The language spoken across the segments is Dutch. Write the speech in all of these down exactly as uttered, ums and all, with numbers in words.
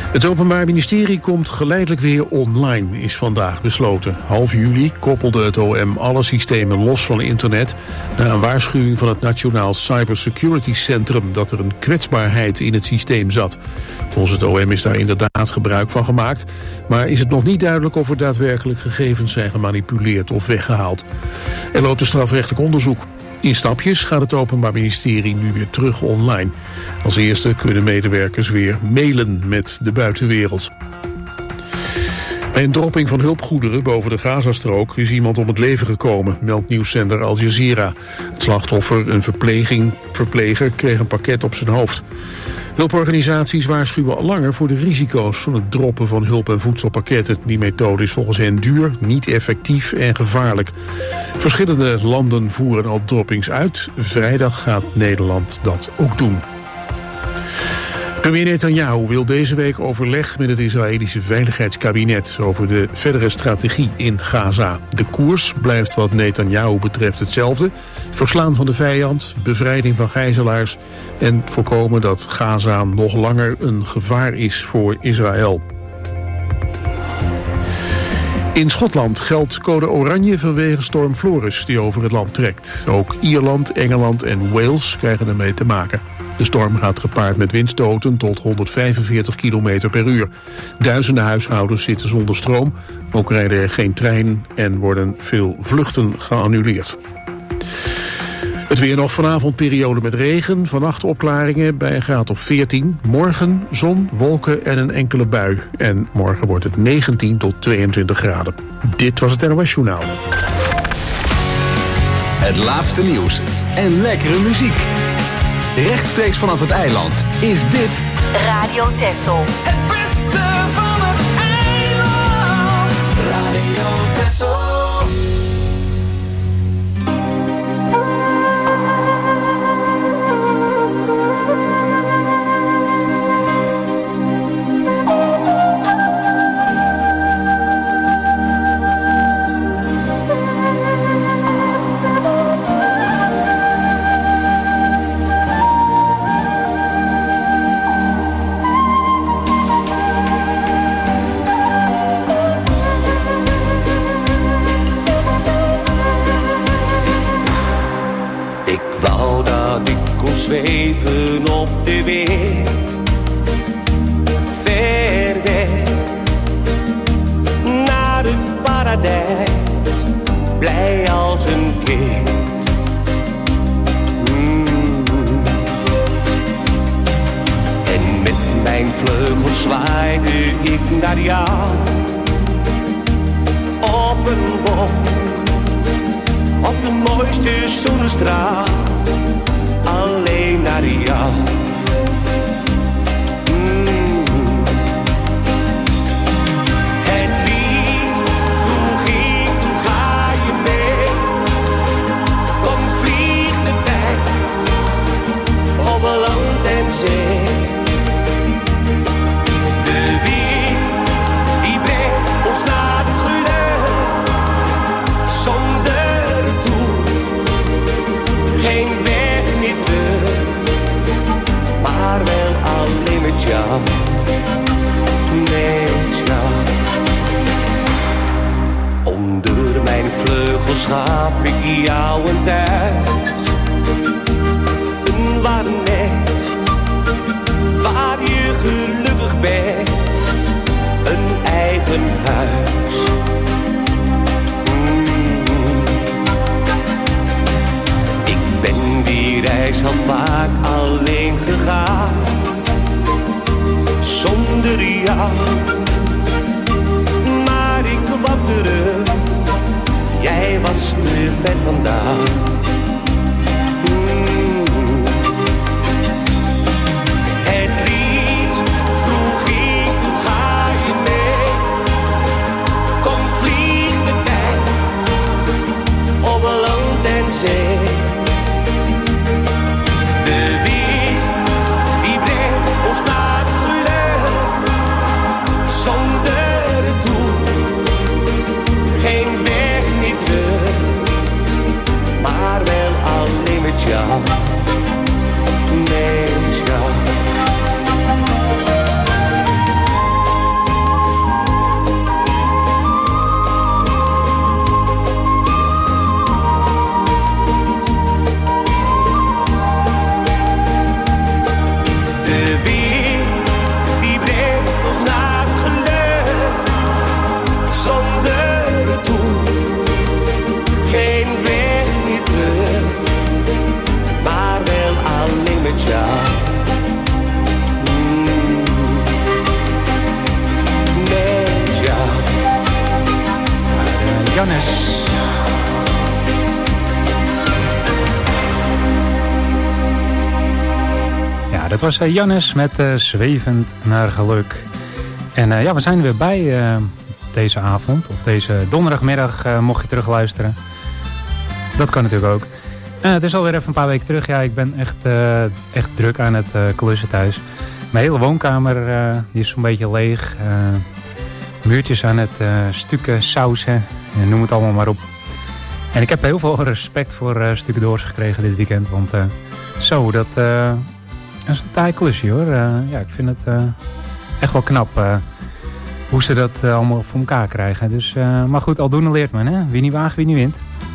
Het Openbaar Ministerie komt geleidelijk weer online, is vandaag besloten. Half juli koppelde het O M alle systemen los van internet na een waarschuwing van het Nationaal Cybersecurity Centrum dat er een kwetsbaarheid in het systeem zat. Volgens het O M is daar inderdaad gebruik van gemaakt, maar is het nog niet duidelijk of er daadwerkelijk gegevens zijn gemanipuleerd of weggehaald. Er loopt een strafrechtelijk onderzoek. In stapjes gaat het Openbaar Ministerie nu weer terug online. Als eerste kunnen medewerkers weer mailen met de buitenwereld. Bij een dropping van hulpgoederen boven de Gazastrook is iemand om het leven gekomen, meldt nieuwszender Al Jazeera. Het slachtoffer, een verpleging, verpleger, kreeg een pakket op zijn hoofd. Hulporganisaties waarschuwen al langer voor de risico's van het droppen van hulp- en voedselpakketten. Die methode is volgens hen duur, niet effectief en gevaarlijk. Verschillende landen voeren al droppings uit. Vrijdag gaat Nederland dat ook doen. Premier Netanyahu wil deze week overleg met het Israëlische Veiligheidskabinet over de verdere strategie in Gaza. De koers blijft wat Netanyahu betreft hetzelfde. Verslaan van de vijand, bevrijding van gijzelaars en voorkomen dat Gaza nog langer een gevaar is voor Israël. In Schotland geldt code oranje vanwege storm Floris die over het land trekt. Ook Ierland, Engeland en Wales krijgen ermee te maken. De storm gaat gepaard met windstoten tot honderdvijfenveertig kilometer per uur. Duizenden huishoudens zitten zonder stroom. Ook rijden er geen treinen en worden veel vluchten geannuleerd. Het weer nog, vanavond periode met regen. Vannacht opklaringen bij een graad of veertien. Morgen zon, wolken en een enkele bui. En morgen wordt het negentien tot tweeëntwintig graden. Dit was het N O S Journaal. Het laatste nieuws en lekkere muziek. Rechtstreeks vanaf het eiland is dit Radio Texel. Het beste van het eiland. Radio Texel. Zweven op de wind, ver weg, naar het paradijs, blij als een kind. Mm. En met mijn vleugels zwaaide ik naar jou, op een wolk, op de mooiste zonnestraal. Alleen naar jou. Mm. Het lied vroeg ik, toen ga je mee. Kom vlieg met mij, over land en zee. De wind die brengt ons naar het geluk, zonder doel, geen weg. Maar wel alleen met jou, met jou. Onder mijn vleugels gaf ik jou een thuis, een warm nest, waar je gelukkig bent, een eigen huis. Mm. Ik ben die reis al vaak alleen gegaan, zonder jou. Maar ik kwam terug, jij was te ver vandaan. Mm. Het liefst vroeg ik, hoe ga je mee? Kom vlieg met mij, over land en zee. Maar dat was uh, Jannes met uh, Zwevend naar geluk. En uh, ja, we zijn er weer bij uh, deze avond. Of deze donderdagmiddag, uh, mocht je terugluisteren. Dat kan natuurlijk ook. Uh, het is alweer even een paar weken terug. Ja, ik ben echt, uh, echt druk aan het uh, klussen thuis. Mijn hele woonkamer uh, die is zo'n beetje leeg. Uh, muurtjes aan het uh, stukken, sausen. Uh, noem het allemaal maar op. En ik heb heel veel respect voor uh, Stukendoors gekregen dit weekend. Want uh, zo, dat, uh, dat is een taai klusje hoor. Uh, ja, ik vind het uh, echt wel knap uh, hoe ze dat uh, allemaal voor elkaar krijgen. Dus, uh, maar goed, aldoende leert men, hè? Wie niet waagt, wie niet wint.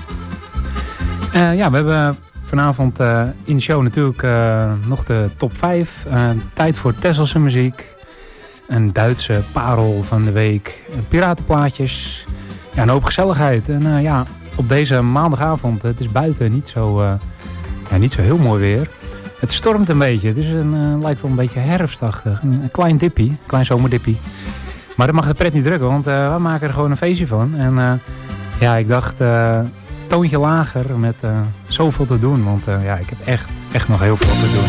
Uh, ja, we hebben vanavond uh, in de show natuurlijk uh, nog de top vijf. Uh, tijd voor Tesselse muziek. Een Duitse parel van de week. Piratenplaatjes. Ja, een hoop gezelligheid. En uh, ja, op deze maandagavond, het is buiten niet zo, uh, ja, niet zo heel mooi weer. Het stormt een beetje. Het is een, uh, lijkt wel een beetje herfstachtig. Een, een klein dippie, een klein zomerdippie. Maar dat mag de pret niet drukken, want uh, we maken er gewoon een feestje van. En uh, ja, ik dacht... Uh, toontje lager met uh, zoveel te doen. Want uh, ja, ik heb echt, echt nog heel veel te doen.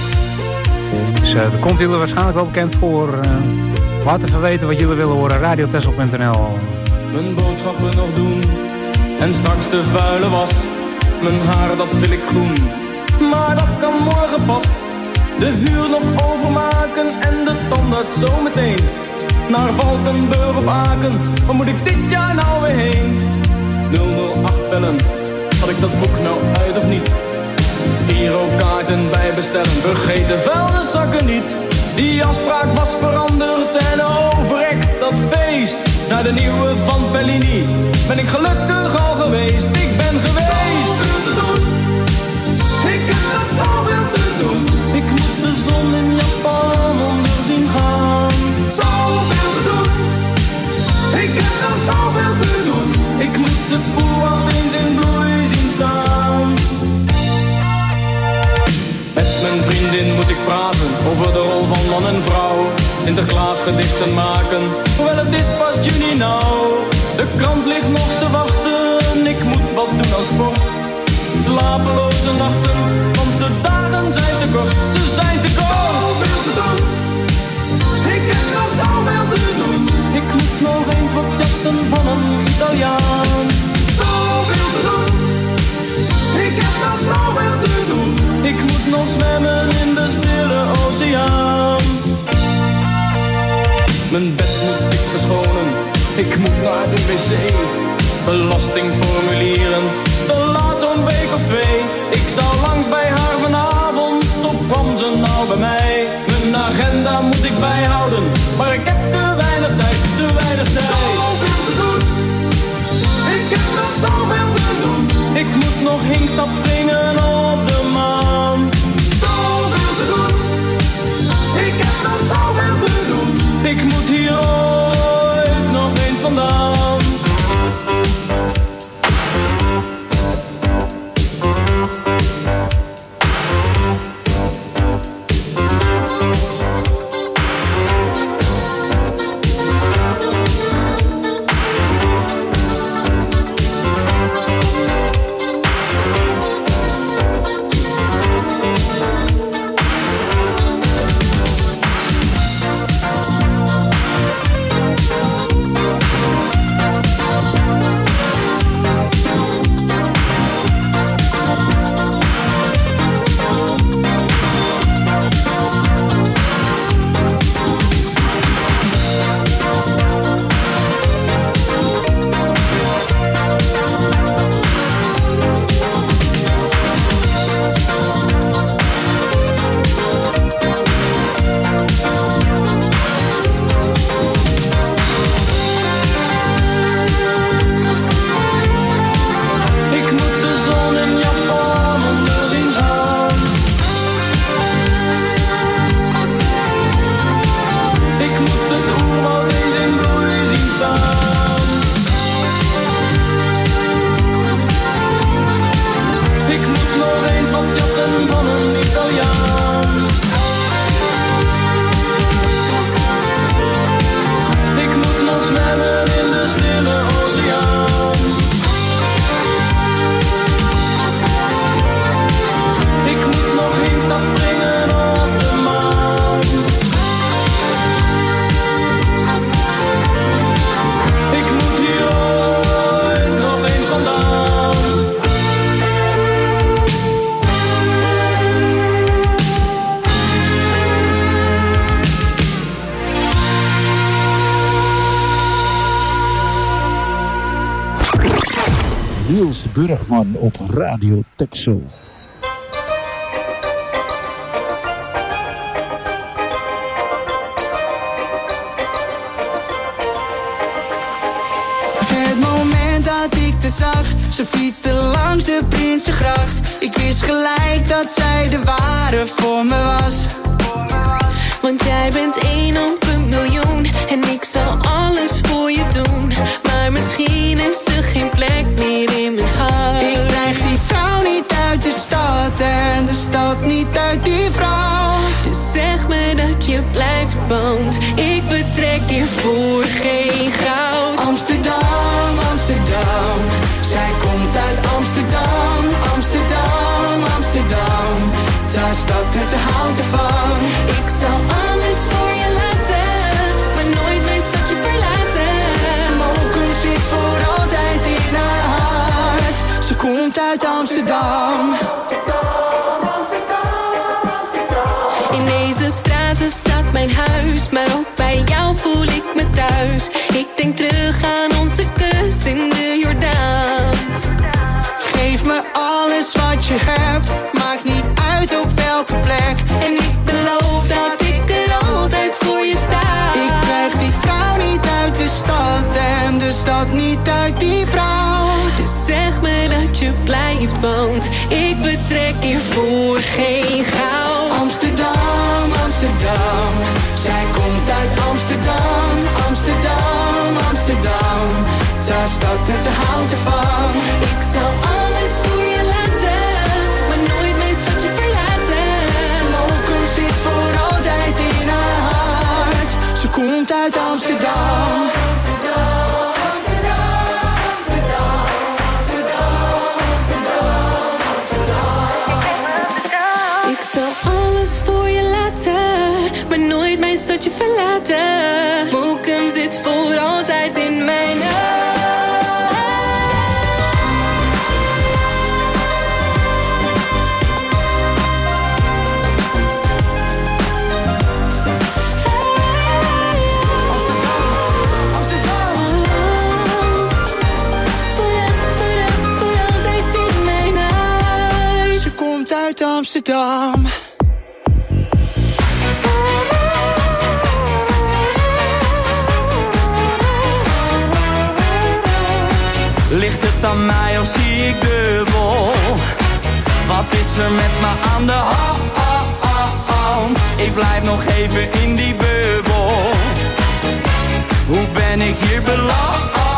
Dus uh, dat komt jullie waarschijnlijk wel bekend voor. Uh, laat even weten wat jullie willen horen. radio tessel punt n l. Mijn boodschappen nog doen. En straks de vuile was. Mijn haar dat wil ik groen. Maar dat kan morgen pas. De huur nog overmaken. En de tandarts zo meteen. Naar Valkenburg op Aken. Waar moet ik dit jaar nou weer heen? nul nul acht bellen, had ik dat boek nou uit of niet? Girokaarten bij bestellen, vergeet de vuilniszakken niet. Die afspraak was veranderd en overrekt dat feest. Naar de nieuwe van Bellini, ben ik gelukkig al geweest. Ik ben geweest. Zoveel te doen, ik heb nog zoveel te doen. Ik moet de zon in Japan onder zien gaan. Zoveel te doen, ik heb nog zoveel te doen. Ik moet de boel al eens in bloei zien staan. Met mijn vriendin moet ik praten over de rol van man en vrouw. Sinterklaas gedichten maken, hoewel het is pas juni nou. De krant ligt nog te wachten, ik moet wat doen als sport. Slapeloze nachten, want de dagen zijn te kort. Ze zijn te kort. Zoveel te doen, ik heb nog zoveel te doen. Ik moet nog eens wat jachten van een Italiaan. Zoveel te doen, ik heb nog zoveel te doen. Ik moet nog zwemmen in de stille oceaan. Mijn bed moet ik verschonen, ik moet naar de wc. Belastingformulieren, dat laat zo'n week of twee. Ik zou langs bij haar vanavond, of kwam ze nou bij mij? Mijn agenda moet ik bijhouden, maar ik heb te weinig tijd, te weinig tijd. Zoveel te doen, ik heb nog zoveel te doen. Ik moet nog hinkstap springen op de maan. Zoveel te doen, ik heb nog zoveel te doen. Ik moet hier ooit nog eens vandaan. Niels Burgman op Radio Texel. Het moment dat ik te zag, ze fietste langs de Prinsengracht. Ik wist gelijk dat zij de ware voor me was. Want jij bent één op een miljoen en ik zal alles voor je doen. Maar misschien is er geen plek meer in mijn hart. Ik krijg die vrouw niet uit de stad en de stad niet uit die vrouw. Dus zeg me dat je blijft, want ik betrek je voor geen goud. Amsterdam, Amsterdam, zij komt uit Amsterdam. Amsterdam, Amsterdam, het is haar stad en ze houdt ervan. Ik zal alles voor je laten, maar nooit mijn stadje verlaten. Mokum zit voor altijd in haar hart. Ze komt uit Amsterdam. In deze straten staat mijn huis, maar ook bij jou voel ik me thuis. Ik denk terug aan onze kus in de Jordaan. Geef me alles wat je hebt, maakt niet uit op welke plek. En ik beloof dat ik er altijd voor je sta. Ik krijg die vrouw niet uit de stad en de stad niet uit die vrouw. Dus zeg me dat je blijft, want ik betrek je voor geen goud. Amsterdam, Amsterdam, zij komt uit Amsterdam. Amsterdam, Amsterdam, het is haar stad en ze houdt ervan. Ik zal alles voor je laten, maar nooit mijn stadje verlaten. Mokum zit voor altijd in haar hart. Ze komt uit Amsterdam. Ik zal alles voor je laten, maar nooit mijn stadje verlaten. Mokum zit voor altijd in mijn hart. Uit Amsterdam. Ligt het aan mij of zie ik dubbel? Wat is er met me aan de hand? Ik blijf nog even in die bubbel. Hoe ben ik hier beland?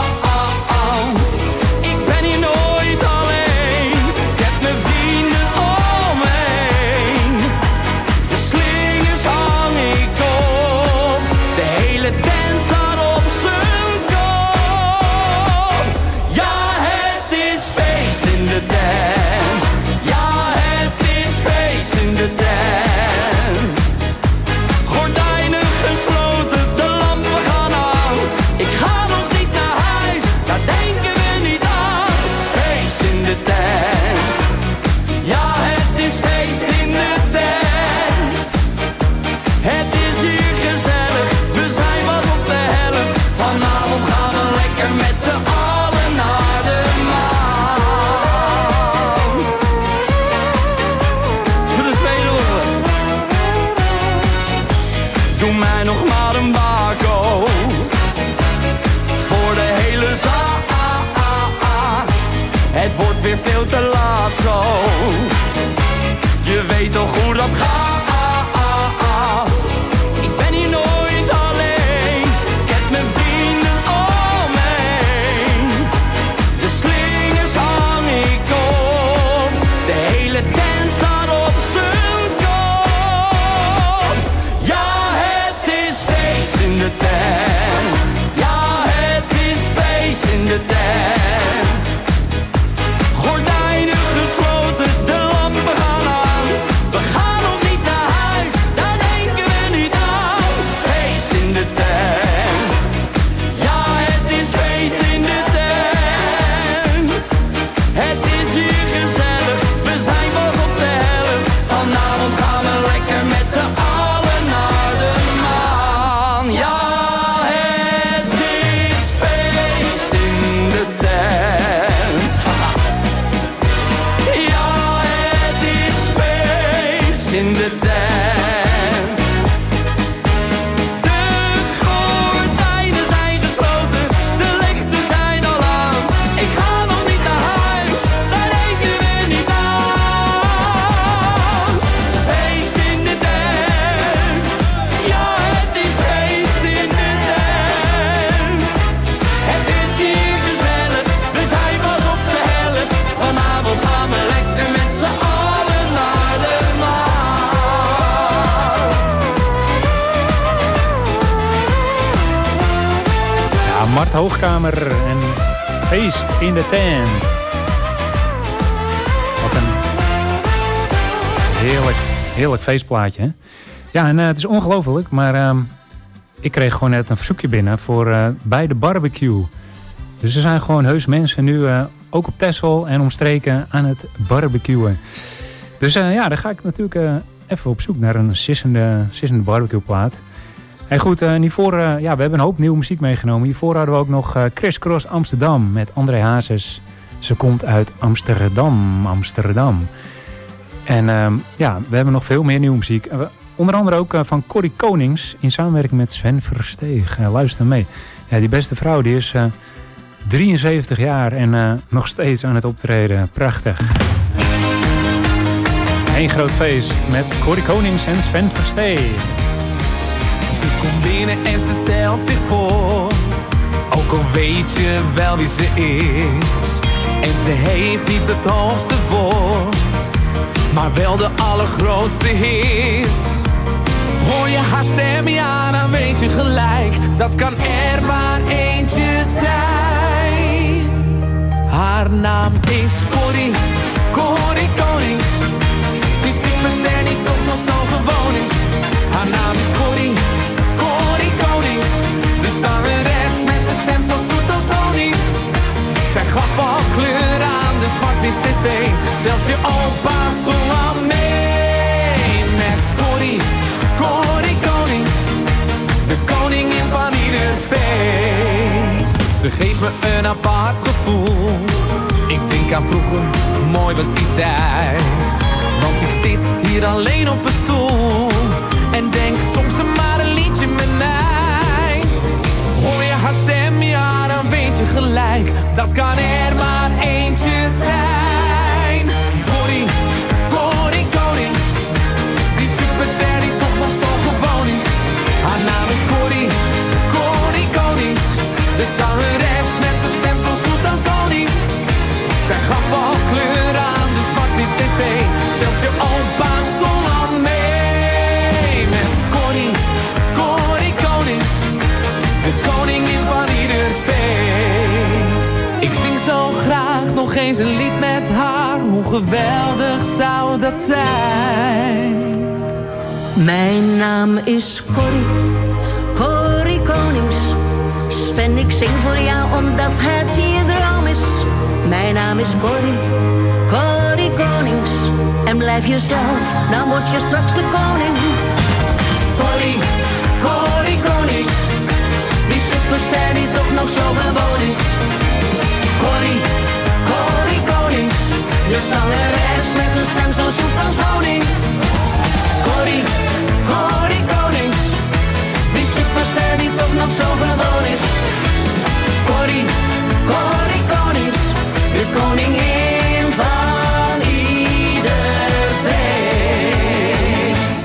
Ik ben hier nooit alleen. Ik heb mijn vrienden om me heen. De slingers hang ik op. De hele tent staat op zijn kop. Ja, het is feest in de tent. Ja, het is feest in de tent. Gordijnen gesloten, de lampen gaan aan. Ik ga nog niet naar huis, daar denken we niet aan. Feest in de tent. Ja, het is feest in de tent. Het is hier gezellig, we zijn pas op de helft. Vanavond gaan we lekker met z'n allen naar de maan. Voor de tweede ronde. Doe mij nog maar een bako. Voor de hele zaal. Het wordt weer veel te laat zo. Je weet toch hoe dat gaat. Ik ben hier nooit alleen. Ik heb mijn vrienden om me heen. De slingers hang ik op. De hele tent staat op zijn kop. Ja, het is feest in de tent. Ja, het is feest in de tent. Gordijnen gesloten, de lampen gaan aan. We gaan nog niet naar huis, daar denken we niet aan. Feest in de tent. Ja, het is feest in de tent. Het is hier gezellig, we zijn pas op de helft. Vanavond gaan we lekker met z'n allen naar de maan. Ja. Mart Hoogkamer en Feest in de Tent. Wat een heerlijk, heerlijk feestplaatje, hè? Ja, en uh, het is ongelooflijk, maar uh, ik kreeg gewoon net een verzoekje binnen voor uh, bij de barbecue. Dus er zijn gewoon heus mensen nu uh, ook op Texel en omstreken aan het barbecuen. Dus uh, ja, daar ga ik natuurlijk uh, even op zoek naar een sissende, sissende barbecueplaat. En goed, uh, hiervoor, uh, ja, we hebben een hoop nieuwe muziek meegenomen. Hiervoor hadden we ook nog uh, Criss Cross Amsterdam met André Hazes. Ze komt uit Amsterdam, Amsterdam. En uh, ja, we hebben nog veel meer nieuwe muziek. Uh, onder andere ook uh, van Corrie Konings in samenwerking met Sven Versteeg. Uh, luister mee. Ja, die beste vrouw die is uh, drieënzeventig jaar en uh, nog steeds aan het optreden. Prachtig. Eén groot feest met Corrie Konings en Sven Versteeg. Ze komt binnen en ze stelt zich voor. Ook al weet je wel wie ze is. En ze heeft niet het hoogste woord, maar wel de allergrootste hit. Hoor je haar stem, ja, dan weet je gelijk. Dat kan er maar eentje zijn. Haar naam is Corrie, Corrie Konings. Die superster die toch nog zo gewoon is. Haar naam is Corrie, Corrie Konings. De zangeres met de stem zo zoet als honing. Zij gaf al kleur aan de zwart-wit tv. Zelfs je opa zong al mee. Met Corrie, Corrie Konings. De koningin van ieder feest. Ze geeft me een apart gevoel. Ik denk aan vroeger, mooi was die tijd. Want ik zit hier alleen op een stoel. En denk soms maar een liedje met mij. Hoor je haar stem, ja, dan weet je gelijk. Dat kan er maar eentje zijn. Corrie, Corrie Konings. Die superster die toch nog zo gewoon is. Haar naam is Corrie, Corrie Konings. De zangeres met de stem zo zoet als honing. Zij gaf al kleur aan de zwart-wit tv. Zelfs je opa zong al mee. Met Corrie, Corrie Konings. De koningin van ieder feest. Ik zing zo graag nog eens een lied met haar. Hoe geweldig zou dat zijn? Mijn naam is Corrie, Corrie Konings. Sven, ik zing voor jou omdat het je droom is. Mijn naam is Corrie, Corrie Konings. En blijf jezelf, dan word je straks de koning. Corrie, Corrie Konings. Die superster die toch nog zo gewoon is. Corrie, Corrie Konings. De zangeres met een stem zo zoet als honing. Corrie, Corrie Konings. Die superster die toch nog zo gewoon is. Corrie, Corrie Konings. De koningin van ieder feest.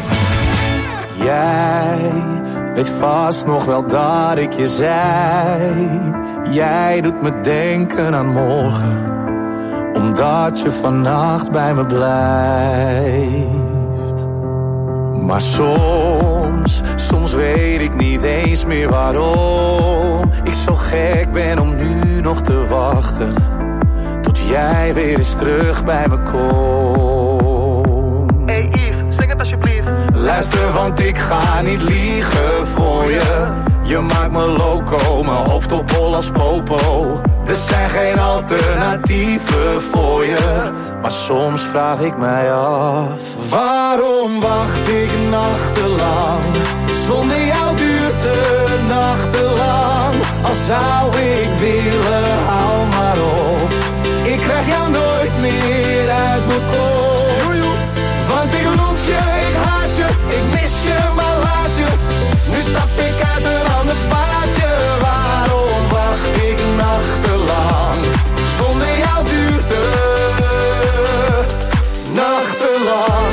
Jij weet vast nog wel dat ik je zei. Jij doet me denken aan morgen, omdat je vannacht bij me blijft. Maar soms, soms weet ik niet eens meer waarom ik zo gek ben om nu nog te wachten tot jij weer eens terug bij me komt. Hey Yves, zing het alsjeblieft. Luister, want ik ga niet liegen voor je. Je maakt me loco, mijn hoofd op hol als popo. Er zijn geen alternatieven voor je. Maar soms vraag ik mij af, waarom wacht ik nachtenlang? Zonder jou duurt de nachtenlang. Al zou ik willen, hou maar op. Ik krijg jou nooit meer uit mijn kop. Want ik loef je, ik haat je, ik mis je, maar laat je. Nu tap ik uit een ander vaatje. Waarom wacht ik nachtenlang? Zonder jou duurt het nachtenlang.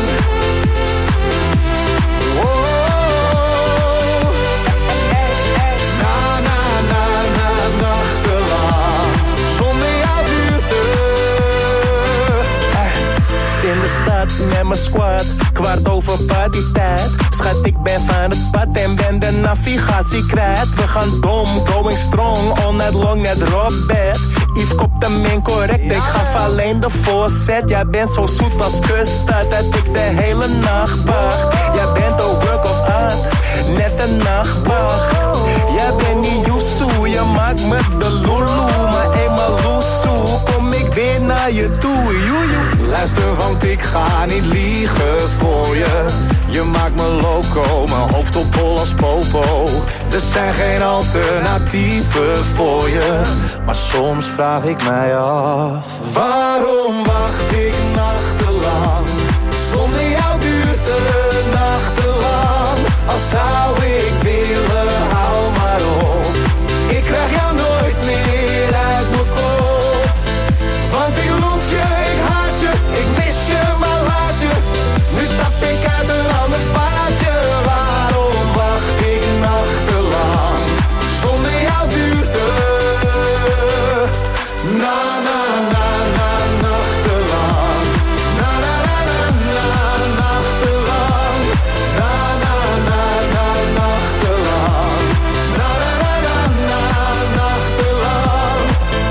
Wow. Na, na, na, na, nachtenlang. Zonder jou duurt het. In de stad met mijn squad kwart over partytijd. Schat, ik ben van het pad en ben de navigatie kwijt. We gaan dom, going strong, all night long, net rockbed. Yves kopt hem incorrect, ik gaf alleen de voorzet. Jij bent zo zoet als kuststad, dat ik de hele nacht wacht. Jij bent een work of art, net een nachtwacht. Jij bent niet Yusu, je maakt me de lulu. Maar eenmaal loesoe, kom ik weer naar je toe, joejoe. Luister, want ik ga niet liegen voor je. Je maakt me loco, mijn hoofd op hol als popo. Er zijn geen alternatieven voor je. Maar soms vraag ik mij af, waarom wacht ik nachtenlang? Zonder jou duurt de nachtenlang. Al zou ik willen, hou maar op. Ik krijg jou nooit meer uit mijn kop. Want ik loef je, ik haat je, ik mis je, maar laat je. Nu tap ik uit een ander vaatje. Waarom wacht ik nachtenlang? Zonder jou duurt het na na na na nachtenlang. Na na na na na nachtenlang. Na na na na nachtenlang. Na na na na na nachtenlang.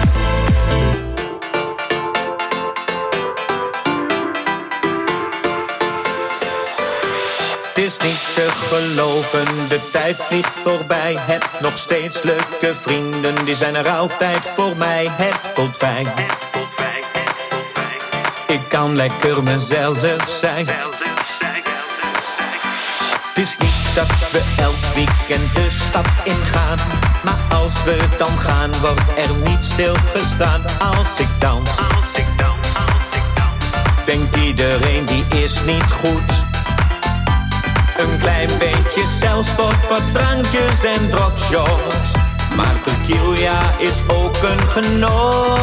Het is niet te geloven, de tijd vliegt voorbij. Heb nog steeds leuke vrienden, die zijn er altijd voor mij. Het voelt fijn, ik kan lekker mezelf zijn. Het is niet dat we elk weekend de stad ingaan. Maar als we dan gaan, wordt er niet stilgestaan. Als ik dans, denkt iedereen die is niet goed. Een klein beetje zelfsport, wat drankjes en dropshots. Maar tequila is ook een genot.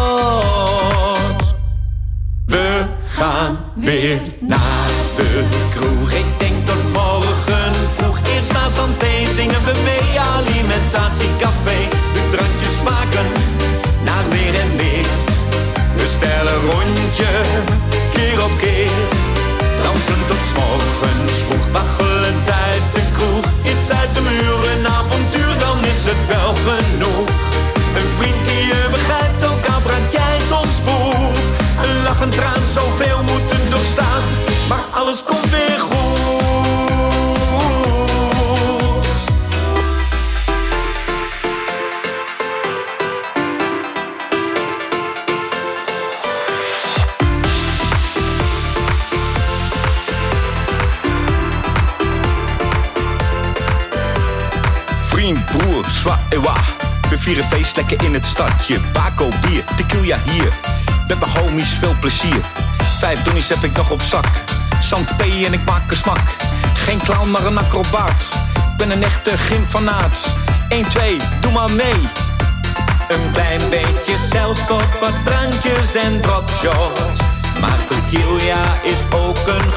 We gaan weer naar de kroeg. Ik denk tot morgen vroeg. Eerst na Santé zingen we mee. Alimentatiecafé, de drankjes smaken naar meer en meer. We stellen rondje, keer op keer. Dansen tot 's morgens vroeg, waggelend uit de kroeg. Iets uit de muren, een avontuur, dan is het wel genoeg. Een vriend die je begrijpt, ook al brand jij soms boer. Een lach, een traan, zoveel moeten doorstaan. Maar alles komt weer goed. Broer, zwa, ewa. We vieren feest lekker in het stadje. Bako, bier, tequila hier. Met mijn homies veel plezier. Vijf donnies heb ik nog op zak. Santé en ik maak een smak. Geen clown, maar een acrobaat. Ik ben een echte gymfanaat. één, twee, doe maar mee. Een klein beetje zelfsport, wat drankjes en dropshots. Maar tequila is ook een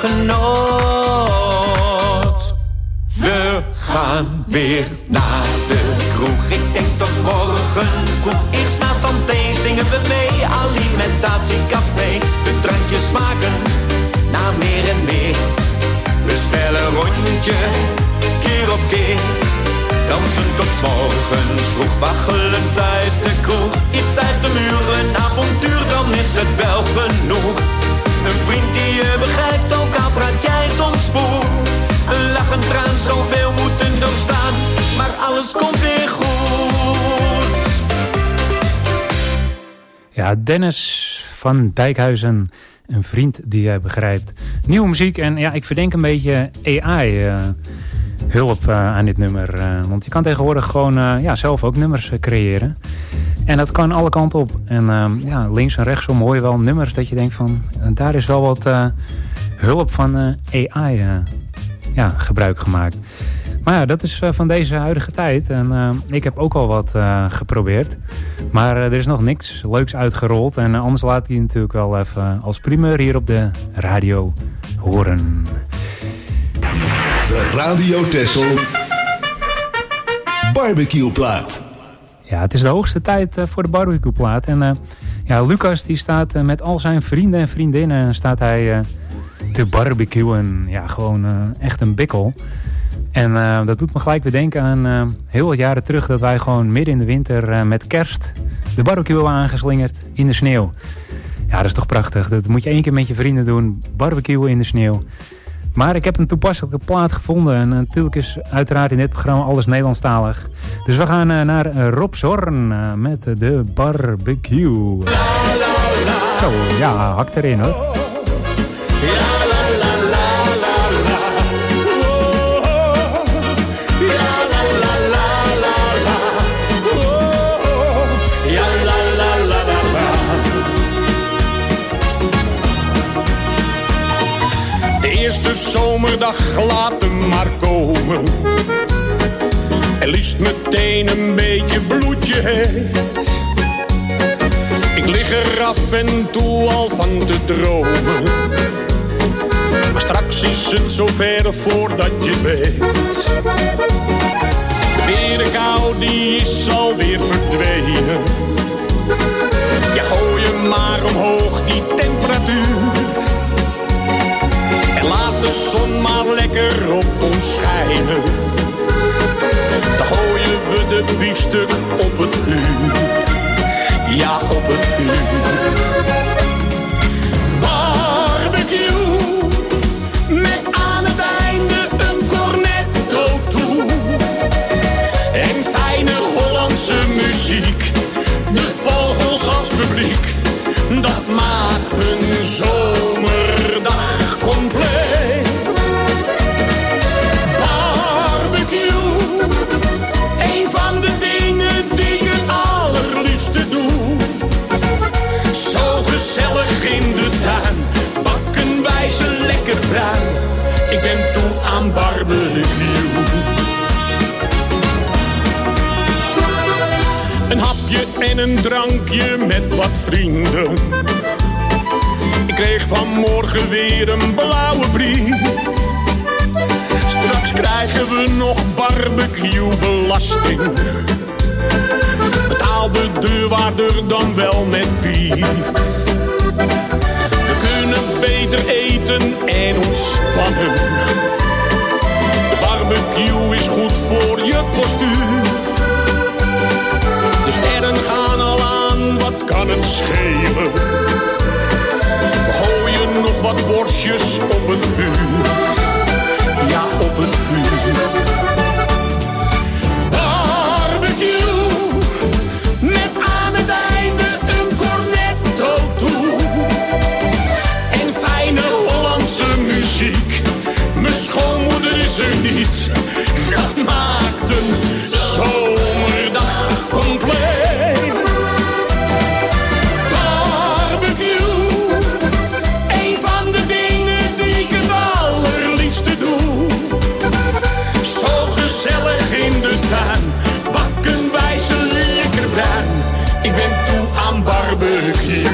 genot. We gaan weer naar de kroeg. Ik denk tot morgen vroeg. Eerst na Santé zingen we mee. Alimentatiecafé, de drankjes smaken naar meer en meer. We stellen rondje, keer op keer. Dansen tot 's morgens vroeg, waggelend uit de kroeg. Iets uit de muren, een avontuur, dan is het wel genoeg. Een vriend die je begrijpt, ook al praat jij soms boer. Een lach, een traan, zoveel moeten doorstaan. Maar alles komt weer goed. Ja, Dennis van Dijkhuizen. Een vriend die jij begrijpt. Nieuwe muziek en ja, ik verdenk een beetje A I uh, hulp uh, aan dit nummer. Uh, want je kan tegenwoordig gewoon uh, ja, zelf ook nummers uh, creëren. En dat kan alle kanten op. En uh, ja, links en rechtsom hoor je wel nummers dat je denkt van... Uh, daar is wel wat uh, hulp van uh, A I uh, ja, gebruik gemaakt. Maar ja, dat is uh, van deze huidige tijd. En uh, ik heb ook al wat uh, geprobeerd. Maar uh, er is nog niks leuks uitgerold. En uh, anders laat hij natuurlijk wel even als primeur hier op de radio horen. De Radio Texel barbecue plaat. Ja, het is de hoogste tijd uh, voor de barbecue plaat. En uh, ja, Lucas die staat uh, met al zijn vrienden en vriendinnen staat hij uh, te barbecuen. Ja, gewoon uh, echt een bikkel. En uh, dat doet me gelijk weer denken aan uh, heel wat jaren terug... dat wij gewoon midden in de winter uh, met kerst de barbecue hebben aangeslingerd in de sneeuw. Ja, dat is toch prachtig. Dat moet je één keer met je vrienden doen. Barbecuen in de sneeuw. Maar ik heb een toepasselijke plaat gevonden. En natuurlijk is uiteraard in dit programma alles Nederlandstalig. Dus we gaan uh, naar uh, Rob Zorn uh, met de barbecue. La, la, la. Zo, ja, hak erin hoor. La, la, la, la, la, la. Oh, ja, la, la, la, la, la. Oh, ja, la, la, la, la, la. De eerste zomerdag, laat hem maar komen. En liefst meteen een beetje bloedje heet. Ik lig er af en toe al van te dromen. Maar straks is het zover voordat je het weet. De weerkou die is alweer verdwenen. Ja, gooi hem maar omhoog die temperatuur. En laat de zon maar lekker op ons schijnen. Dan gooien we de biefstuk op het vuur. Ja, op het vuur. Barbecue, met aan het einde een cornetto toe. En fijne Hollandse muziek, de vogels als publiek. Dat maakt een zomerdag compleet. Barbecue, een van de dingen die ik het allerliefste doe. Zo gezellig in de tuin, bakken wij ze lekker bruin. Ik ben toe aan barbecue. Een hapje en een drankje met wat vrienden. Ik kreeg vanmorgen weer een blauwe brief. Straks krijgen we nog barbecuebelasting. Betaal de deurwaarder dan wel met bier. We kunnen beter eten en ontspannen. De barbecue is goed voor je postuur. De sterren gaan al aan, wat kan het schelen? We gooien nog wat worstjes op het vuur. Ja, op het vuur. Barbecue, met aan het einde een cornetto toe. En fijne Hollandse muziek. Mijn schoonmoeder is er niet. Dat maakt een zomerdag compleet. Barbecue, een van de dingen die ik het allerliefste doe. Zo gezellig in de tuin, bakken wij ze lekker bruin. Ik ben toe aan barbecue.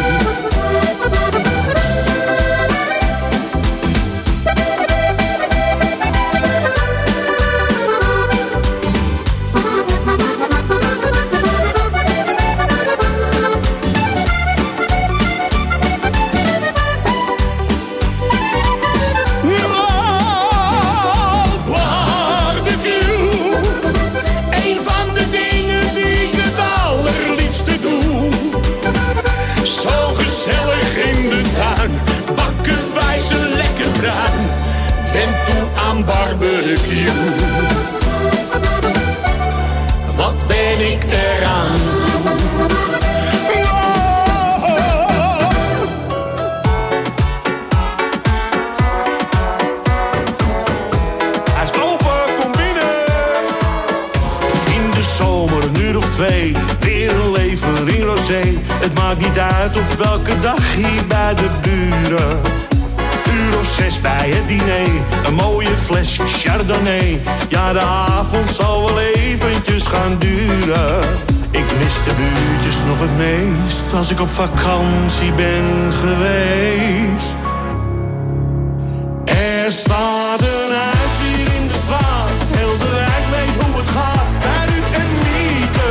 Barbecue. Wat ben ik eraan toe? Hij is open, kom binnen. In de zomer, een uur of twee, weer een levering rosé. Het maakt niet uit op welke dag hier bij de buren. Uur of zes bij het diner, een mooie fles Chardonnay. Ja, de avond zal wel eventjes gaan duren. Ik mis de buurtjes nog het meest als ik op vakantie ben geweest. Er staat een huis hier in de straat, heel de wijk weet hoe het gaat. Bij Ruud en Mieke.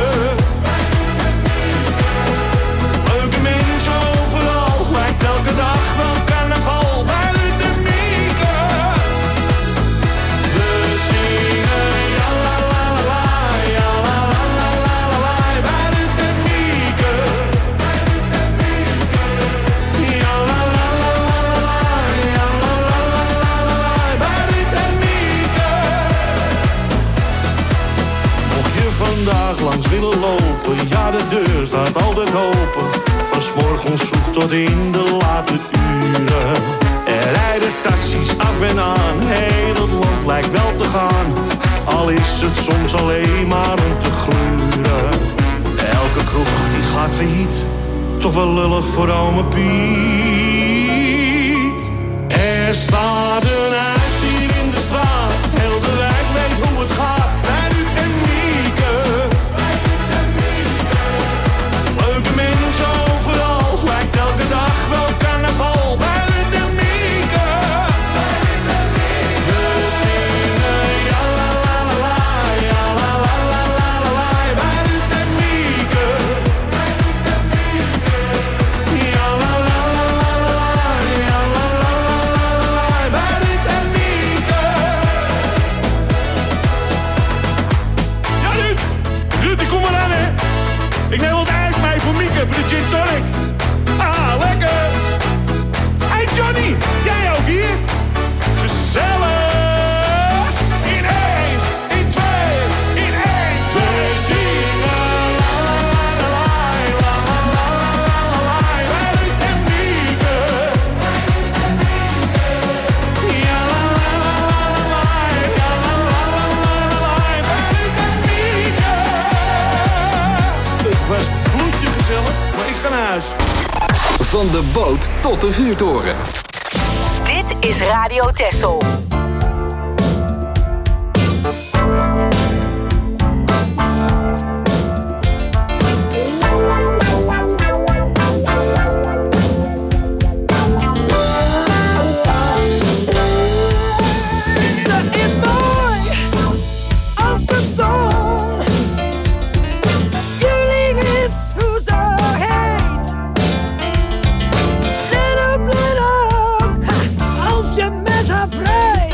Leuke mensen overal, lijkt elke dag wel carnaval. Bij Ruud en graag langs willen lopen. Ja, de deur staat altijd open. Van 's morgens vroeg tot in de late uren. Er rijden taxis af en aan. Heel het land lijkt wel te gaan. Al is het soms alleen maar om te gluren. Elke kroeg die gaat failliet. Toch wel lullig voor ome Piet. Er staat een huis hier in de straat. Heel de wijk weet hoe het gaat. Bij Ruud en Mieke. Leuke mensen overal. Lijkt elke dag wel carnaval. Bij Ruud en Mieke. We zingen ja la la la la. Ja la la la la la la. Bij Ruud en Mieke. Ja la la la la la. Ja la la la la la. Bij Ruud en Mieke. Ja, Ruud. Ruud, ik kom eraan, hè. Ik neem wat ijs mee voor Mieke, voor de gin tonic. Ah, lekker. Hey, Johnny. Jij ook hier? Gezellig. In één, in twee, in één, twee. Zingen. La la la la la. La la la la la la. Bij Ruud en Mieke. Ja la la la la la. Ja la la la la la. Bij Ruud en Mieke. Het was bloedje gezellig, maar ik ga naar huis. Van de boot tot de vuurtoren. Dit is Radio Texel. Ze is mooi als de zon. Jullie is hoe ze heet. Let op, let op, als je met haar vreet.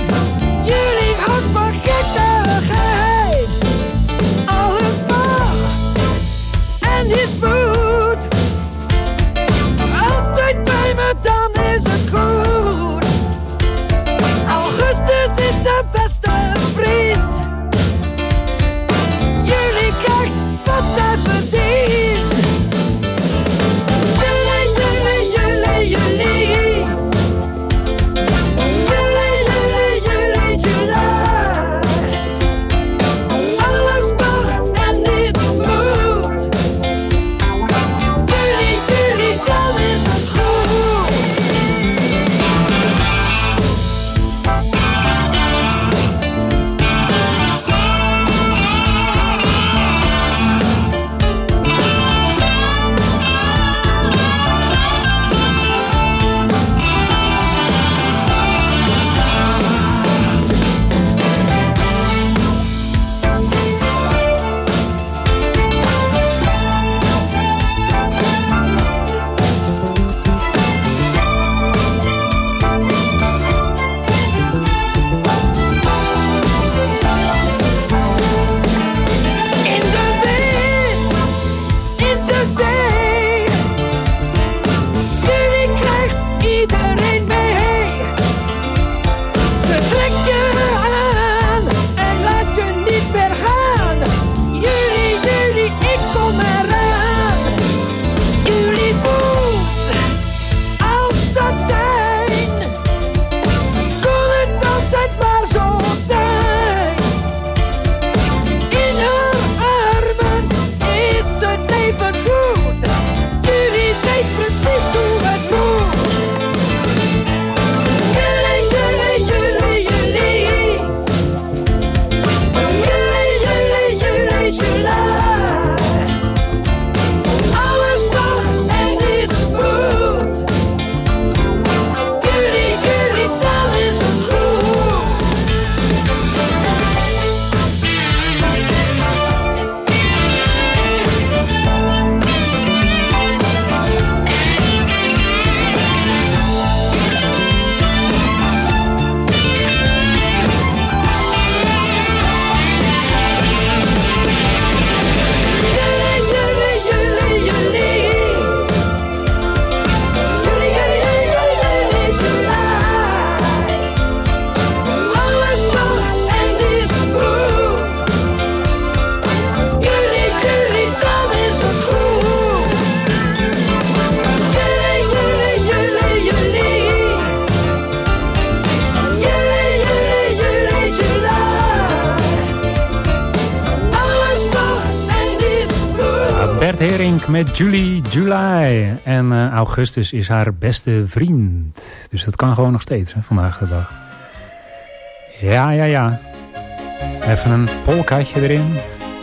Bert Herink met Julie July. En uh, Augustus is haar beste vriend. Dus dat kan gewoon nog steeds, hè, vandaag de dag. Ja, ja, ja. Even een polkaatje erin.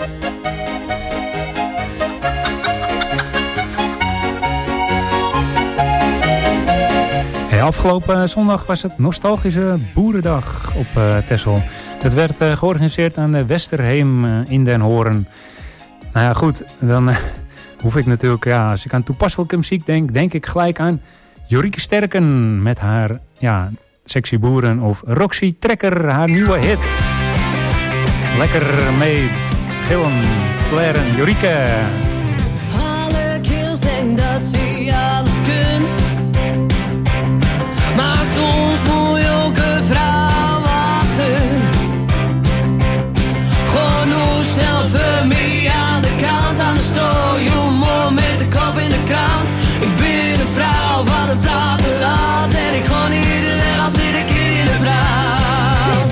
Hey, afgelopen zondag was het nostalgische Boerendag op uh, Texel. Dat werd uh, georganiseerd aan de Westerheem uh, in Den Hoorn. Nou ja, goed, dan uh, hoef ik natuurlijk, ja, als ik aan toepasselijke muziek denk, denk ik gelijk aan Jorike Sterken met haar, ja, Sexy Boeren of Roxy Trekker, haar nieuwe hit. Lekker mee gillen, klaren, Jorike. Alle kills denk dat ze alles kunnen, maar soms moet je ook een vrouw wachten. Gewoon snel voor mij aan de kant, aan de stoel, jongen met de kop in de krant. Ik ben een vrouw van de platenlaat en ik ga niet de weg als iedere keer in de brand.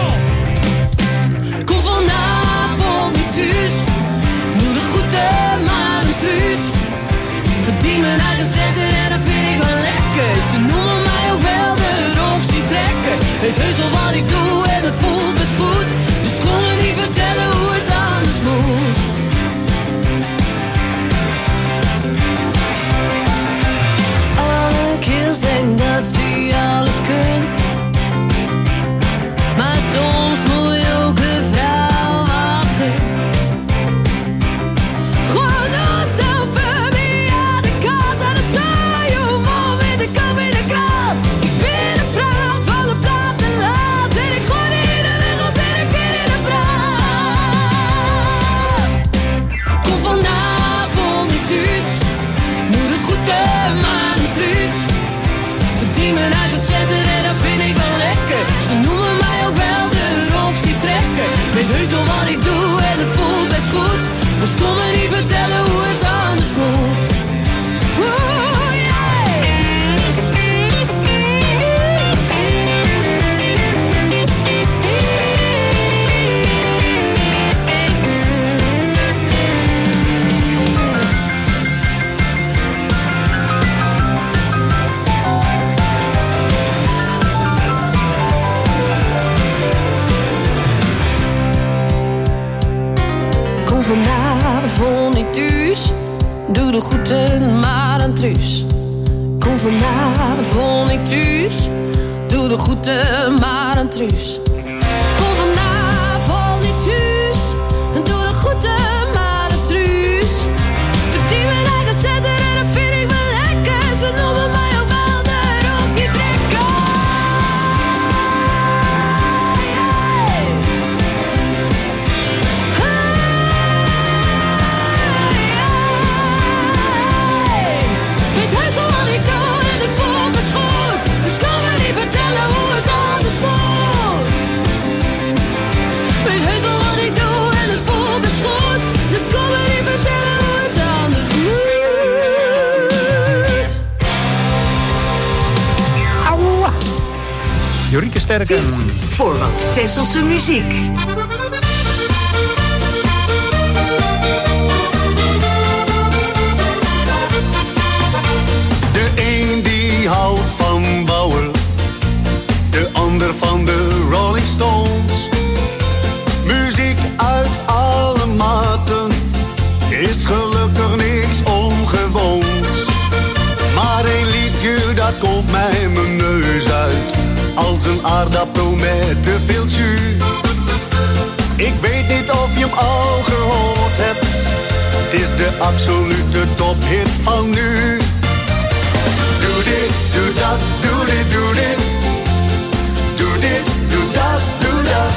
Kom vanavond niet thuis, doe de goede maar een truus. Verdien mijn eigen centen en dat vind ik wel lekker. Ze noemen mij ook wel de Roxy Trekker. Weet heus al wat ik doe en het voelt best goed. Dus kom me niet vertellen hoe het anders moet. Alle kills denken dat ze alles kunnen, maar soms moet je ook een vrouw wachten. Gewoon snel voor mij aan de kant, aan de zaai, jongen met de kop in de krant. Ik ben een vrouw van de platenlaat en ik gooi in de wereld en ik ben in de brand. Kom vanavond niet thuis, moet het goed doen, maar een truus. Verdien mijn eigen centen en dat vind ik wel lekker. Ze noemen mij ook wel de Roxy Trekker. Weet heus al wat ik doe en het voelt best goed. Dus kom me niet vertellen hoe het anders moet. Oeh, kom vanavond niet thuis, doe de groeten maar aan truus. Kom vanavond niet thuis, doe de groeten maar aan truus. Kom vanavond niet thuis, doe de groeten maar aan truus. Verdien mijn eigen centen en dat vind ik wel lekker. Ze noemen mij ook wel de Roxy Trekker. Weet heus al wat ik doe en ik voel me goed. Dus kom me niet vertellen hoe het anders moet. Weet heus al wat ik doe en het voelt me goed. Dus kom me niet vertellen hoe het anders moet. Auw. Jorike Sterken. Tijd voor wat Tesselse muziek. De een die houdt van bouwen, de ander van de Rolling Stones. Muziek uit alle maten is gelukkig niks ongewoons. Maar een liedje dat komt mij mijn neus uit, als een aardappel met te veel jus. Ik weet niet of je hem al gehoord hebt, het is de absolute tophit van nu. Doe dit, doe dat, doe dit, doe dit. Doe dit, doe dat, doe dat.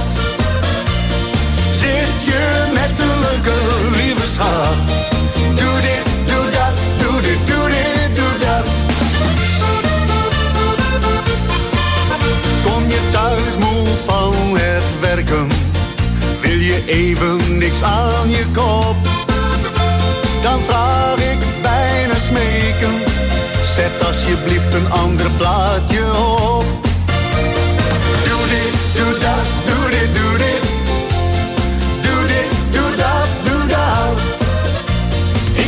Zit je met een leuke lieve schat. Doe dit, doe dat, doe dit, doe dit, doe dat. Kom je thuis moe van het werken, wil je even niks aan je kop, dan vraag ik bijna smekend, zet alsjeblieft een ander plaatje op. Doe dit, doe dat, doe dit, doe dit. Doe dit, doe dat, doe dat.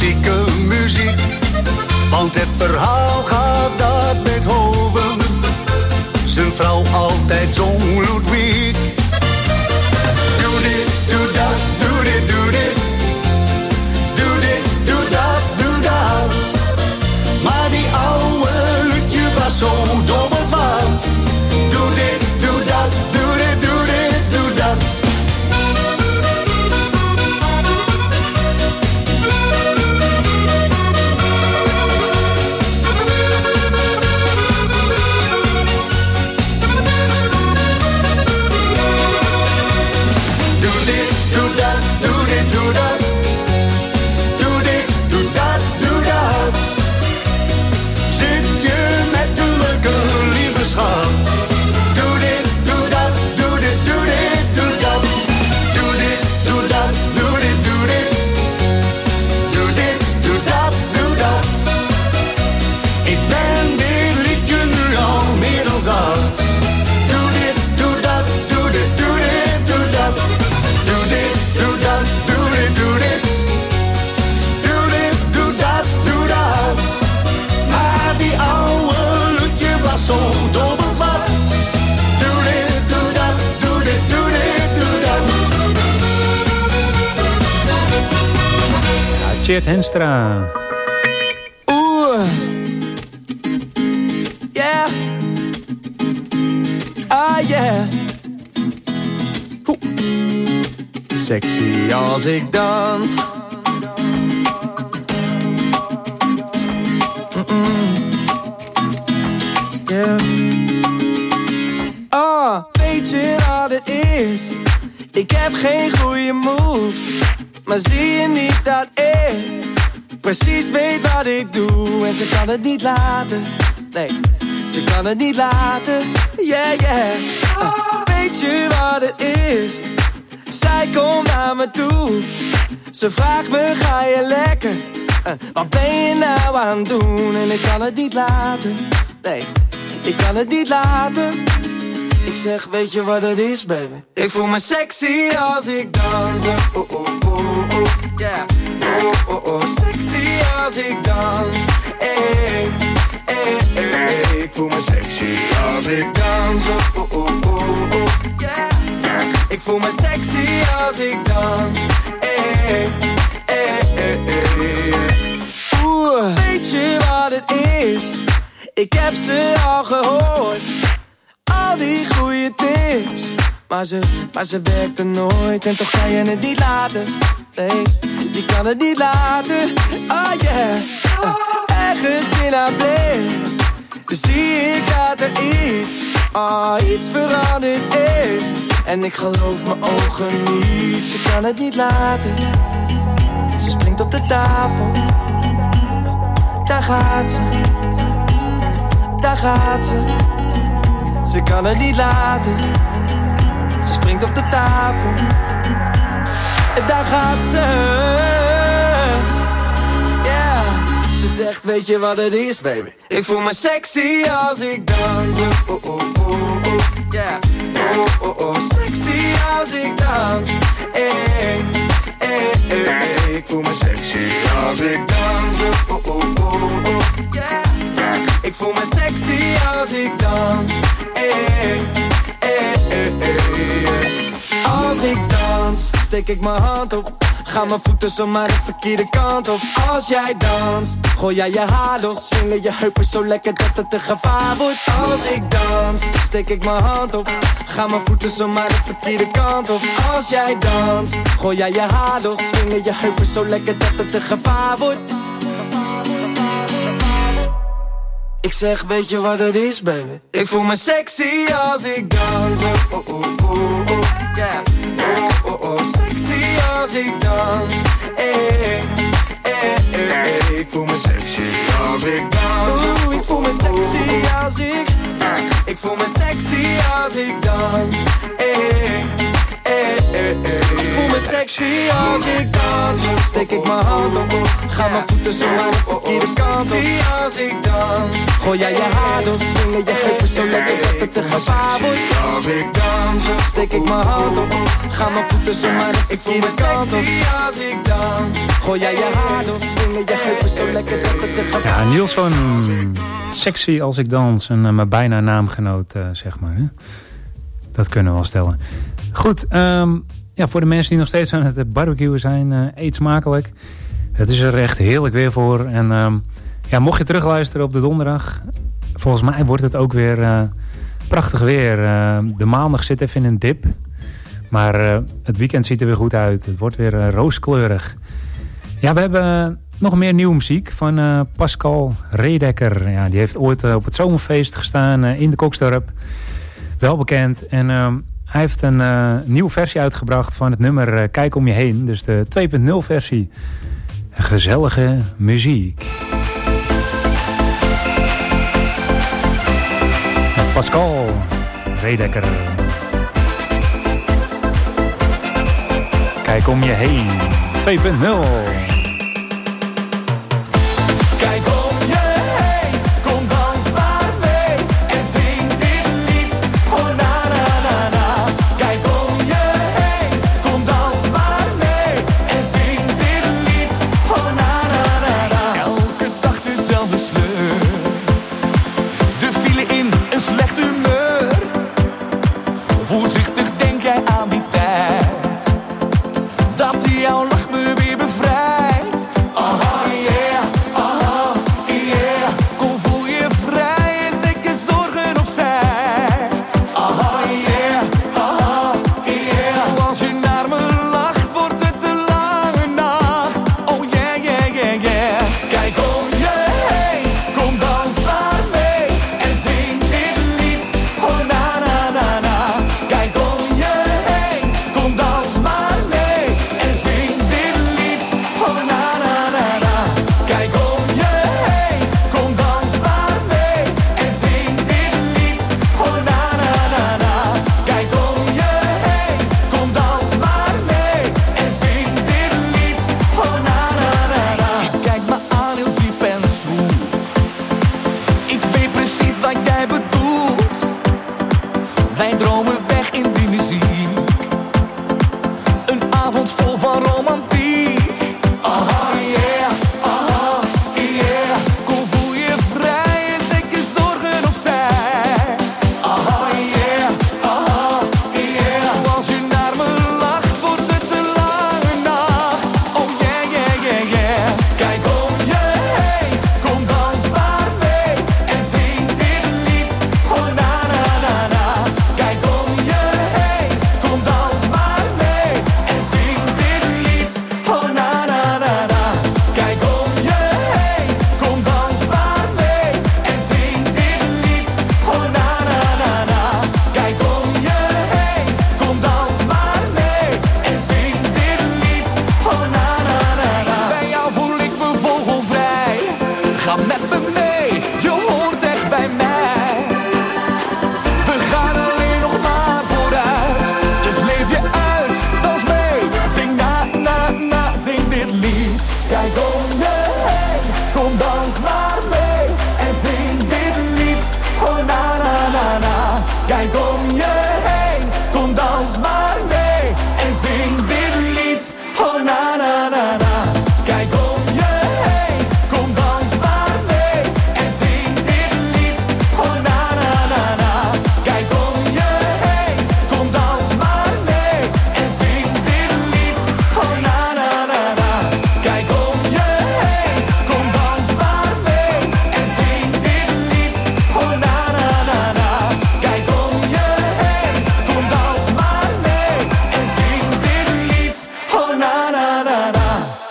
klassieke muziek. Want het verhaal gaat dat Beethoven zijn vrouw altijd zong Ludwig. Doe dit, doe dat, doe dit, doe dit. Doe dit, doe dat, doe dat. Maar die oude Lutje was zo doof als wat. Doe dit, doe dat, doe dit, doe dit, doe dat. Tjeerd Henstra. Oeh. Yeah. Ah, yeah. Oeh. Sexy als ik dans. Mm-mm. Yeah. Oh, weet je wat het is? Ik heb geen goede moves. Maar zie je niet dat ik precies weet wat ik doe? En ze kan het niet laten. Nee, ze kan het niet laten. Yeah, yeah. Uh, weet je wat het is? Zij komt naar me toe. Ze vraagt me, ga je lekker? Uh, wat ben je nou aan het doen? En ik kan het niet laten. Nee, ik kan het niet laten. Ik zeg, weet je wat het is, baby? Ik voel me sexy als ik dans. Oh, oh, oh, oh, yeah. Oh, oh, oh, sexy als ik dans. Hey, hey, hey, hey. Ik voel me sexy als ik dans. Oh, oh, oh, oh, yeah. Ik voel me sexy als ik dans. Hey, hey, hey, hey. Oeh, weet je wat het is? Ik heb ze al gehoord. Al die goede tips. Maar ze, maar ze werkte nooit. En toch kan je het niet laten. Nee, je kan het niet laten. Oh yeah. uh, Ergens in haar blik zie ik dat er iets, oh, iets veranderd is. En ik geloof mijn ogen niet. Ze kan het niet laten. Ze springt op de tafel. Daar gaat ze. Daar gaat ze. Ze kan het niet laten. Ze springt op de tafel. En daar gaat ze. Yeah. Ze zegt, weet je wat het is, baby? Ik voel me sexy als ik dans. Oh, oh, oh, oh, yeah. Oh, oh, oh, sexy als ik dans. Hey, hey, hey, hey. Ik voel me sexy als ik dans. Oh, oh, oh, oh, yeah. Ik voel me sexy als ik dans. Hey, hey, hey, hey. Als ik dans, steek ik mijn hand op. Ga mijn voeten zomaar de verkeerde kant op. Als jij danst, gooi jij je haar los. Swingen je heupen zo lekker dat het een gevaar wordt. Als ik dans, steek ik mijn hand op. Ga mijn voeten zomaar de verkeerde kant op. Als jij danst, gooi jij je haar los. Swingen je heupen zo lekker dat het een gevaar wordt. Ik zeg, weet je wat het is, baby? Ik voel me sexy als ik dans. Oh, oh, oh, oh, yeah. Oh, oh, oh, sexy als ik dans. Hey, hey, hey, hey. Ik voel me sexy als ik dans. Oh, ik voel me sexy als ik. Ik voel me sexy als ik dans. Hey, hey, hey, hey. Ik voel me sexy als ik dans. Steek ik mijn hand op, ga mijn voeten zo aan de verkeerde kant op. Sexy als ik dans. Gooi jij je haar door, swingen je heupen zo lekker dat het te gevaar wordt. Als ik dans, steek ik mijn hand op, ga mijn voeten zo aan de verkeerde kant op. Sexy als ik dans. Gooi jij je haar door, swingen je heupen zo lekker dat het te gevaar wordt. Ja, Niels van sexy als ik dans. En uh, mijn bijna naamgenoot, uh, zeg maar. Hè? Dat kunnen we wel stellen. Goed, um, ja, voor de mensen die nog steeds aan het barbecuen zijn, uh, eet smakelijk. Het is er echt heerlijk weer voor. En um, ja, mocht je terugluisteren op de donderdag, volgens mij wordt het ook weer uh, prachtig weer. Uh, de maandag zit even in een dip. Maar uh, het weekend ziet er weer goed uit. Het wordt weer uh, rooskleurig. Ja, we hebben uh, nog meer nieuwe muziek van uh, Pascal Redeker. Ja, die heeft ooit uh, op het zomerfeest gestaan uh, in de Koksdorp. Wel bekend. En uh, hij heeft een uh, nieuwe versie uitgebracht van het nummer uh, Kijk om je heen. Dus de twee punt nul versie. Gezellige muziek. Pascal Redeker. Kijk om je heen. twee punt nul. Kijk om je heen, kom dans maar mee en zing dit lied. Oh na na na na. Kijk om je heen, kom dans maar mee en zing dit lied. Oh na na na na. Elke dag dezelfde sleur. De file in een slecht humeur. Voorzichtig denk jij aan die tijd. Dat jouw lach me weer bevrijdt. Aha, yeah, aha, yeah. Kom voel je vrij en zet je zorgen opzij. Aha, yeah, aha, yeah. Als je naar me lacht, wordt het een lange nacht. Oh yeah, yeah, yeah, yeah. Kijk om je heen, kom dans maar mee en zing dit lied. Oh na na na na. Kijk om je heen, kom dans maar mee en zing dit lied. Oh na na na na. Kijk om je heen, kom dans maar mee en zing dit lied. Oh na na na na. Kijk om je heen, kom dans maar mee en zing dit lied. Oh na na na na. Je kijkt me aan heel diep en zoel. Ik weet precies wat jij bedoelt. Wij dromen weg in die muziek. Een avond vol van romantiek. Aha, yeah, aha, yeah. Kom voel je vrij en zet je zorgen opzij. Aha, yeah, aha, yeah. Als je naar me lacht, wordt het een lange nacht. Oh yeah, yeah, yeah, yeah. Kijk om je heen, kom dans maar mee en zing dit lied. Oh na na na na. Kijk om je heen, kom dans maar mee en zing dit lied. Oh na na na na. Kijk om je heen, kom dans maar mee en zing dit lied. Oh na na na na. Kijk om je heen, kom dans maar mee en zing dit lied. Oh na na na na. Bij jou voel ik me vogelvrij. Ga met me mee, je hoort echt bij mij. We gaan alleen nog maar vooruit. Dus leef je uit, dans mee. Zing na, na, na, zing dit lied. Kijk om je heen, kom dans maar mee en zing dit lied. Oh na na na na. Kijk om je heen, kom dans maar mee en zing dit lied. Oh na na na na. Kijk om je heen, kom dans maar mee en zing dit lied. Oh na na na na. Kijk om je heen, kom dans maar mee en zing dit lied. Oh na na na na. Kijk om je heen, kom dans maar mee en zing dit lied. Oh na na na na. Kijk om je heen, kom dans maar mee en zing dit lied. Oh na na na na.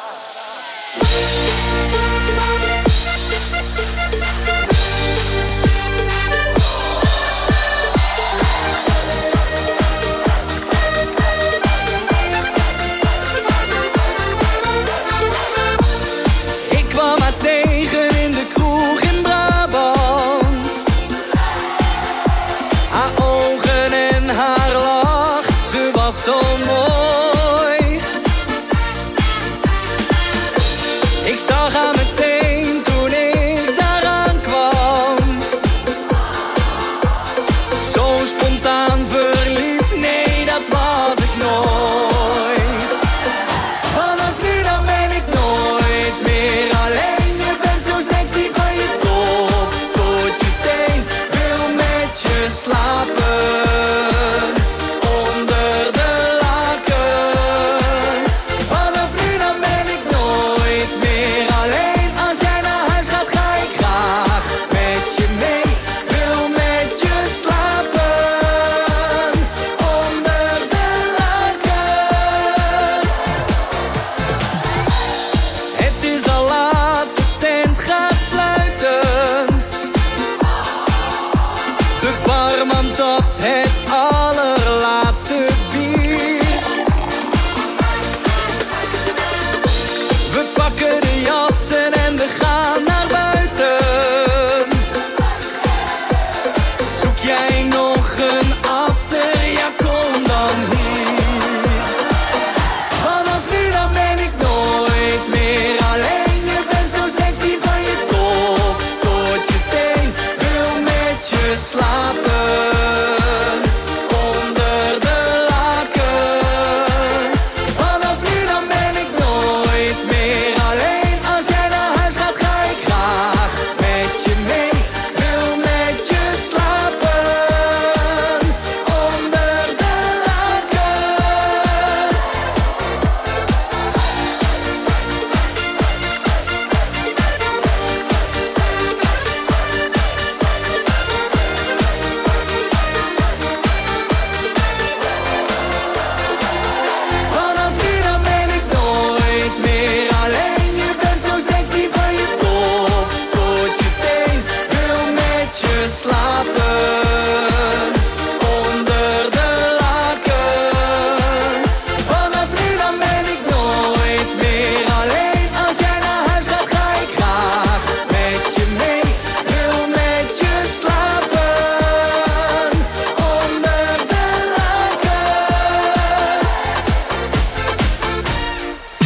Ik kwam haar tegen in de kroeg in Brabant. Haar ogen en haar lach, ze was zo mooi.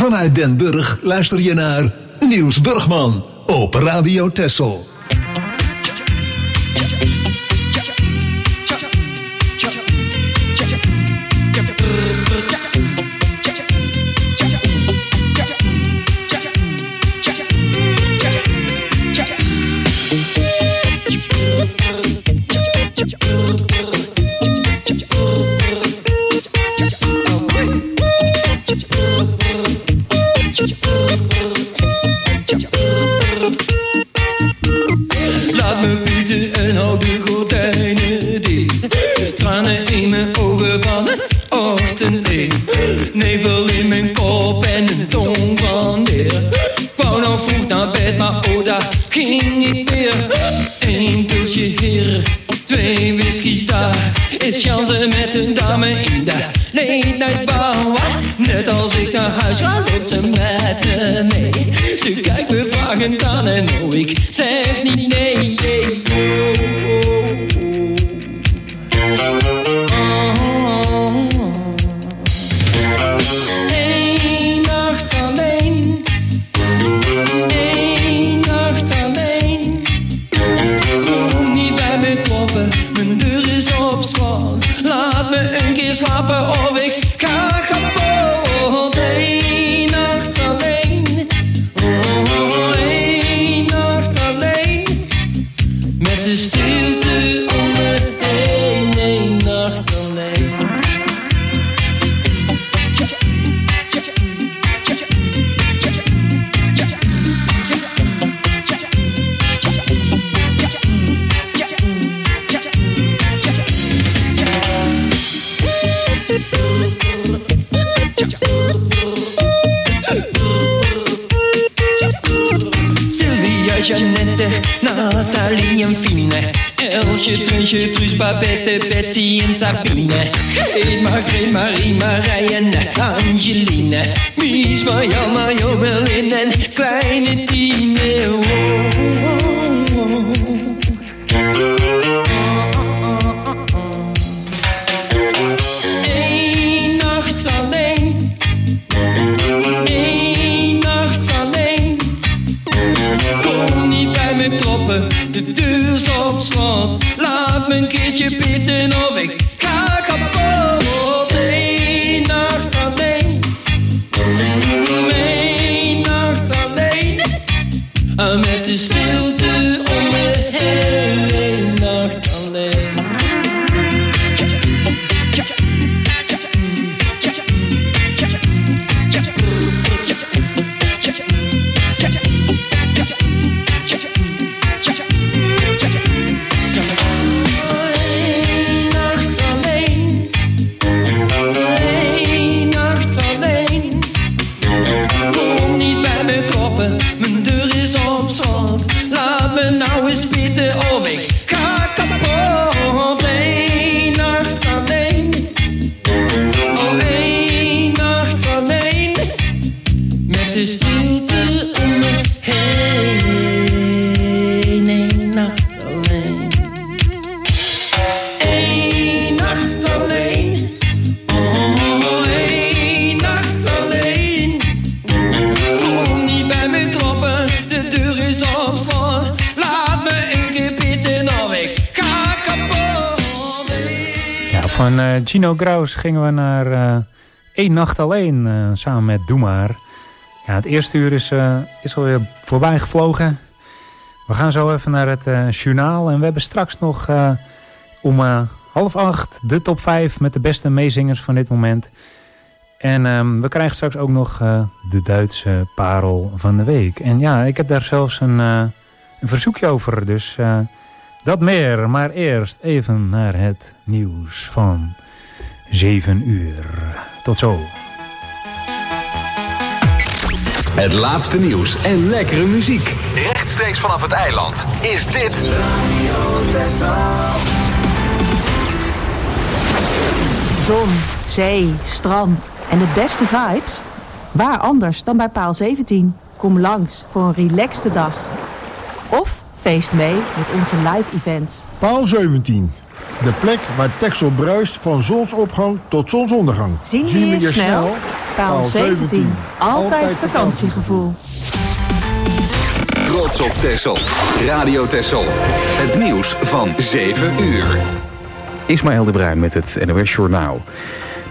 Vanuit Den Burg luister je naar Niels Burgman op Radio Texel. Laat me bieden en hou de gordijnen dicht. De tranen in mijn ogen van het ochtendlicht. Nevel in mijn kop en een tong van neer. Ik wou nog vroeg naar bed, maar oh daar ging ik weer. Eén pilsje hier, twee whiskies daar. Is chansen met een dame in de late night bar. Net als ik naar huis ga, loopt ze met me mee. Ze kijkt me vragend aan en oh, ik zeg niet nee. Eén nacht alleen. Eén nacht alleen. Kom niet bij me kloppen, mijn deur is op slot. Laat me een keer slapen of ik ga kapot. Eén nacht alleen. Oh, één nacht alleen. Met de stilte om me heen. Één nacht alleen. Sylvia, Jeannette, Nathalie en Fine. Elsje, Trunsje, Truus, Babette, Betsy en Sabine. Greet, Margreet, Marie, Marije en Angeline. Mies, Marjan, Mario, Berlin en kleine Tine. Oh, oh, oh. Eén nacht alleen. Eén nacht alleen. Kom niet bij me kloppen, de deur is op slot. Laat me een keertje pitten of ik ga kapot. Eén nacht alleen. Eén nacht alleen. Met de stilte om me heen. Eén nacht alleen. Eén nacht alleen. Eén nacht alleen. Kom niet bij me kloppen, mijn deur is op slot. Laat me nou eens pitten of ik ga kapot. Eén nacht alleen. Oh, één nacht alleen. Met de stilte om me heen. Eén nacht alleen. Eén nacht alleen. Oh, één nacht alleen. Kom niet bij me kloppen, de deur is op slot. Laat me een keer pitten of ik ga kapot. Ja, van eh, Gino Graus gingen we naar eh Eén Nacht Alleen, eh, samen met Doe Maar. Ja, het eerste uur is, uh, is alweer voorbij gevlogen. We gaan zo even naar het uh, journaal. En we hebben straks nog uh, om uh, half acht de top vijf met de beste meezingers van dit moment. En um, we krijgen straks ook nog uh, de Duitse parel van de week. En ja, ik heb daar zelfs een, uh, een verzoekje over. Dus uh, dat meer. Maar eerst even naar het nieuws van zeven uur. Tot zo. Het laatste nieuws en lekkere muziek. Rechtstreeks vanaf het eiland is dit Zon, zee, strand en de beste vibes? Waar anders dan bij Paal zeventien? Kom langs voor een relaxte dag. Of feest mee met onze live events. Paal zeventien. De plek waar Texel bruist van zonsopgang tot zonsondergang. Zien we je snel? Paal zeventien. Altijd vakantiegevoel. Trots op Texel. Radio Texel. Het nieuws van zeven uur. Ismaël de Bruin met het N O S Journaal.